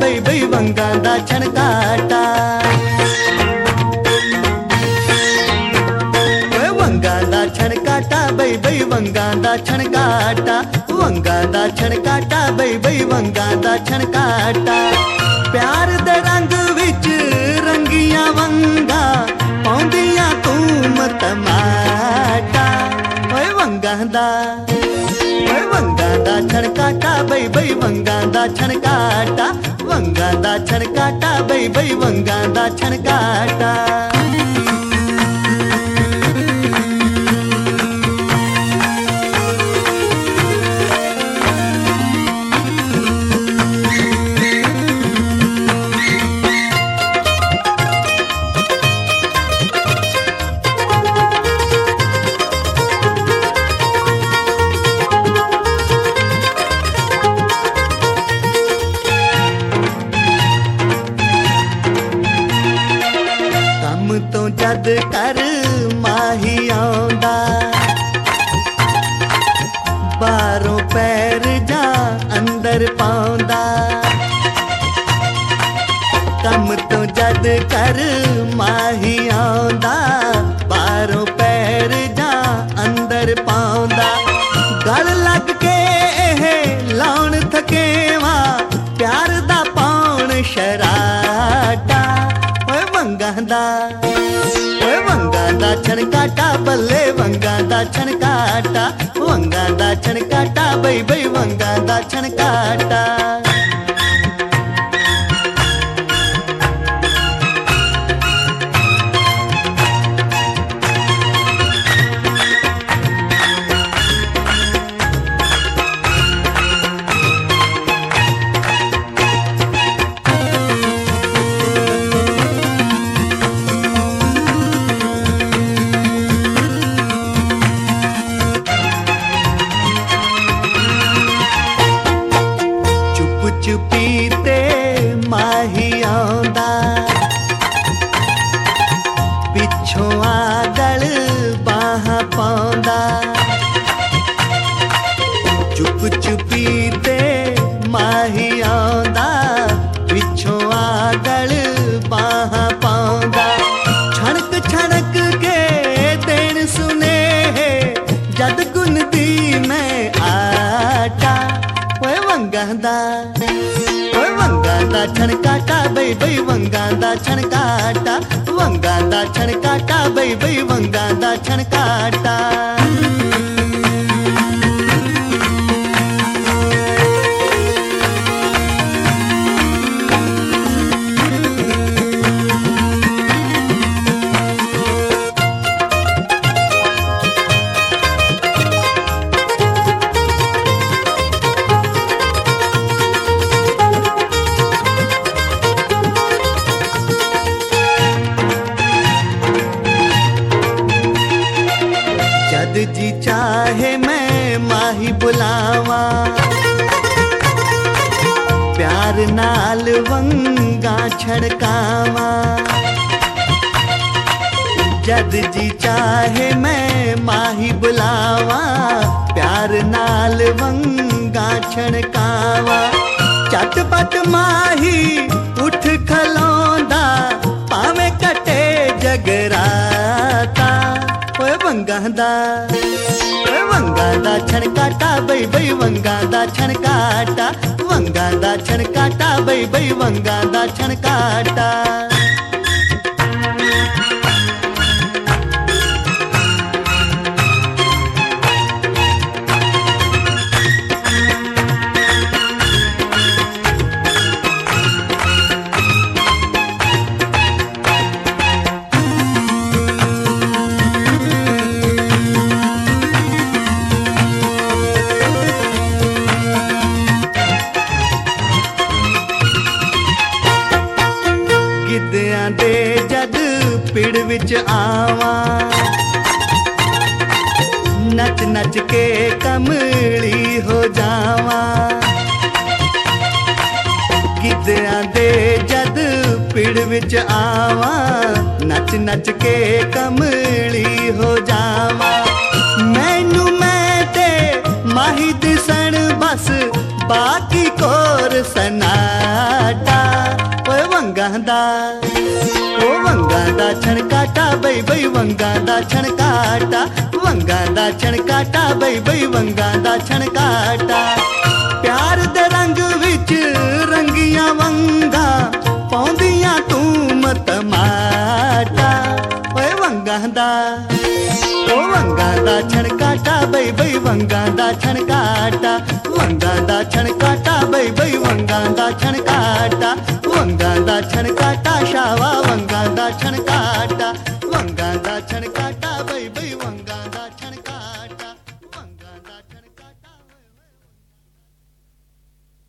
ਬਈ ਬਈ ਵੰਗਾਂ ਦਾ ਛਣਕਾਟਾ। ਓਏ ਵੰਗਾਂ ਦਾ ਛਣਕਾਟਾ ਬਈ ਬਈ ਵੰਗਾਂ ਦਾ ਛਣਕਾਟਾ। ਵੰਗਾਂ ਦਾ ਛਣਕਾਟਾ ਬਈ ਬਈ ਵੰਗਾਂ ਦਾ ਛਣਕਾਟਾ। ਪਿਆਰ ਦੇ ਰੰਗ ਵਿੱਚ ਰੰਗੀਆਂ ਵੰਗਾਂ ਪਾਉਂਦੀਆਂ ਤੂੰ ਮਤਮਾਟਾ। ਓਏ ਵੰਗਾਂ ਦਾ ਛਣਕਾਟਾ ਬਈ ਬਈ ਵੰਗਾਂ ਦਾ ਛਣਕਾਟਾ। ਵੰਗਾਂ ਦਾ ਛਣਕਾਟਾ ਬਈ ਬਈ ਵੰਗਾਂ ਦਾ ਛਣਕਾਟਾ। ਤੋਂ ਜਦ ਕਰ ਮਾਹੀ ਆਉਂਦਾ ਬਾਹਰੋਂ ਪੈਰ ਜਾਂ ਅੰਦਰ ਪਾਉਂਦਾ। ਕੰਮ ਤੋਂ ਜਦ ਕਰ ਮਾਹੀ ਆਉਂਦਾ ਬਾਹਰੋਂ ਪੈਰ ਜਾਂ ਅੰਦਰ ਪਾਉਂਦਾ। ਗਲ ਲੱਗ ਕੇ ਇਹ ਲਾਉਣ ਥਕੇਵਾ ਪਿਆਰ ਦਾ ਪਾਉਣ ਸ਼ਰਾਟਾ। ਓਏ ਵੰਗਾਂ ਦਾ ਛਣਕਾਟਾ ਬੱਲੇ ਵੰਗਾਂ ਦਾ ਛਣਕਾਟਾ। ਵੰਗਾਂ ਦਾ ਛਣਕਾਟਾ ਬਈ ਬਈ ਵੰਗਾਂ ਦਾ ਛਣਕਾਟਾ। ਚੁੱਪੀ ਤੇ ਮਾਹੀ ਆਉਂਦਾ ਪਿੱਛੋਂ ਆਗਲ ਬਾਹਾਂ ਪਾਉਂਦਾ। ਚੁੱਪੀ ਤੇ ਮਾਹੀ ਆਉਂਦਾ ਪਿੱਛੋਂ ਆਗਲ ਬਾਹਾਂ ਪਾਉਂਦਾ। ਛਣਕ ਕੇ ਦੇਣ ਸੁਨੇਹੇ ਜਦ ਗੁੰਨਦੀ ਮੈਂ ਆਟਾ। ਓਏ ਵੰਗਾਂ ਦਾ ਛਣਕਾਟਾ ਬਈ ਬਈ ਵੰਗਾਂ ਦਾ ਛਣਕਾਟਾ। ਵੰਗਾਂ ਦਾ ਛਣਕਾਟਾ ਬਈ ਬਈ ਵੰਗਾਂ ਦਾ ਛਣਕਾਟਾ। जद जी चाहे मैं माही बुलावा प्यार नाल वंगा छड़कावा। जद जी चाहे मैं माही बुलावा प्यार नाल वंगा छड़कावा। चटपट माही उठ खलोंदा पावे कटे जगराता। ਓਏ ਵੰਗਾਂ ਦਾ ਛਣਕਾਟਾ ਬਈ ਬਈ ਵੰਗਾਂ ਦਾ ਛਣਕਾਟਾ। ਵੰਗਾਂ ਦਾ ਛਣਕਾਟਾ ਬਈ ਬਈ ਵੰਗਾਂ ਦਾ ਛਣਕਾਟਾ। ਗਿੱਧਿਆਂ ਦੇ ਜਦ ਪਿੜ ਵਿੱਚ ਆਵਾਂ ਨੱਚ ਨੱਚ ਕੇ ਕਮਲੀ ਹੋ ਜਾਵਾਂ। ਗਿੱਧਿਆਂ ਦੇ ਜਦ ਪਿੜ ਵਿੱਚ ਆਵਾਂ ਨੱਚ ਨੱਚ ਕੇ ਕਮਲੀ ਹੋ ਜਾਵਾਂ। ਮੈਨੂੰ ਮੈਂ ਤੇ ਮਾਹੀ ਦਿਸਣ ਬਸ ਬਾਕੀ ਕੋਰ ਸਨਾਟਾ। ਦਾ ਉਹ ਵੰਗਾਂ ਦਾ ਛਣਕਾਟਾ ਬਈ ਬਈ ਵੰਗਾਂ ਦਾ ਛਣਕਾਟਾ ਵੰਗਾਂ ਦਾ ਛਣਕਾਟਾ ਬਈ ਬਈ ਵੰਗਾਂ ਦਾ ਛਣਕਾਟਾ ਪਿਆਰ ਦੇ ਰੰਗ ਵਿੱਚ ਰੰਗੀਆਂ ਵੰਗਾਂ ਪਾਉਂਦੀਆਂ ਤੂੰ ਮਤਮਾਟਾ ਓਏ ਵੰਗਾਂ ਦਾ ਉਹ ਵੰਗਾਂ ਦਾ ਛਣਕਾਟਾ ਬਈ ਬਈ ਵੰਗਾਂ ਦਾ ਛਣਕਾਟਾ ਵੰਗਾਂ ਦਾ ਛਣਕਾਟਾ ਬਈ ਬਈ ਵੰਗਾਂ ਦਾ ਛਣਕਾਟਾ ਵੰਗਾਂ ਦਾ ਛਣਕਾਟਾ ਸ਼ਾਵਾ ਵੰਗਾਂ ਦਾ ਛਣਕਾਟਾ